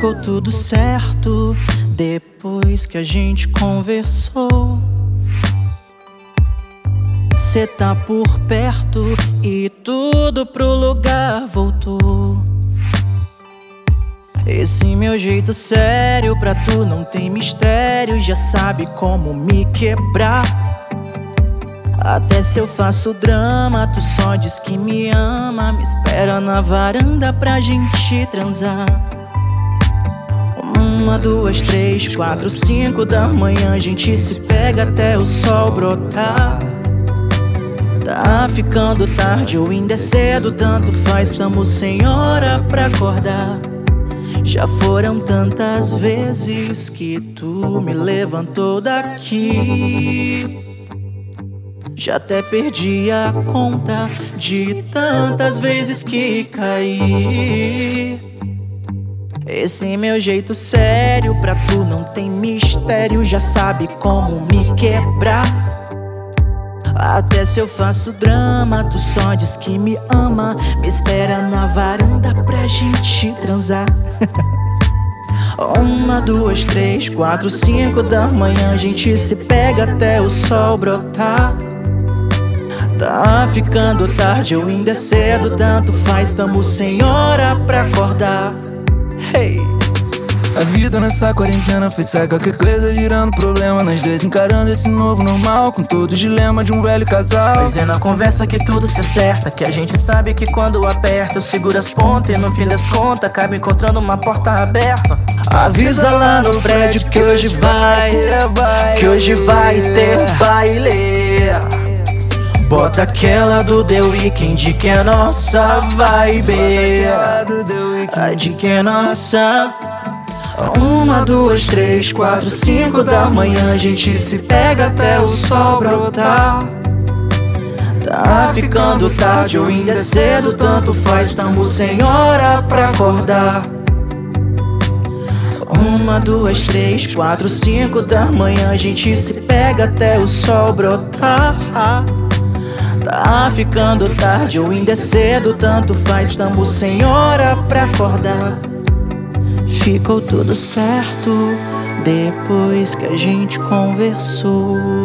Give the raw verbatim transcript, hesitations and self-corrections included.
Ficou tudo certo depois que a gente conversou. Cê tá por perto e tudo pro lugar voltou. Esse meu jeito sério pra tu não tem mistério, já sabe como me quebrar. Até se eu faço drama, tu só diz que me ama. Me espera na varanda pra gente transar. Uma, duas, três, quatro, cinco da manhã a gente se pega até o sol brotar. Tá ficando tarde ou ainda é cedo, tanto faz, tamo sem hora pra acordar. Já foram tantas vezes que tu me levantou daqui, já até perdi a conta de tantas vezes que caí. Esse meu jeito sério pra tu não tem mistério, já sabe como me quebrar. Até se eu faço drama, tu só diz que me ama. Me espera na varanda pra gente transar. Uma, duas, três, quatro, cinco da manhã a gente se pega até o sol brotar. Tá ficando tarde ou ainda é cedo, tanto faz, tamo sem hora pra acordar. Hey! A vida nessa quarentena foi ser qualquer coisa virando problema. Nós dois encarando esse novo normal, com todo o dilema de um velho casal. Mas é na conversa que tudo se acerta, que a gente sabe que quando aperta segura as pontas e no fim das contas acaba encontrando uma porta aberta. Avisa lá no prédio que hoje vai, que hoje vai ter baile. Bota aquela do The Weeknd que é nossa vibe, a de que é nossa. Uma, duas, três, quatro, cinco da manhã a gente se pega até o sol brotar. Tá ficando tarde ou ainda é cedo, tanto faz, tamo sem hora pra acordar. Uma, duas, três, quatro, cinco da manhã a gente se pega até o sol brotar. Tá ficando tarde ou ainda é cedo, tanto faz, tamo sem hora pra acordar. Ficou tudo certo depois que a gente conversou.